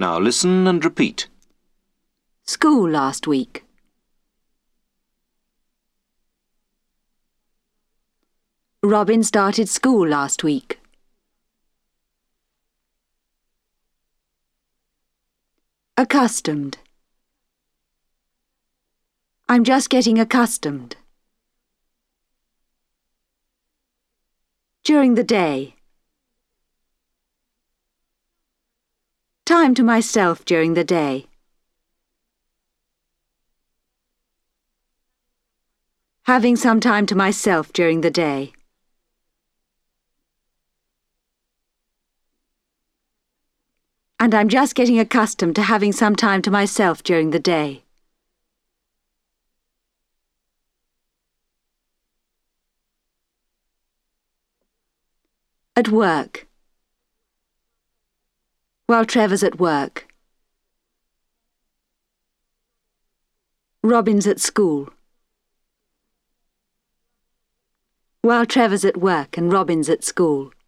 Now listen and repeat. School last week. Robin started school last week. Accustomed. I'm just getting accustomed. During the day. Time to myself during the day. Having some time to myself during the day. And I'm just getting accustomed to having some time to myself during the day. At work. While Trevor's at work. Robin's at school. While Trevor's at work and Robin's at school.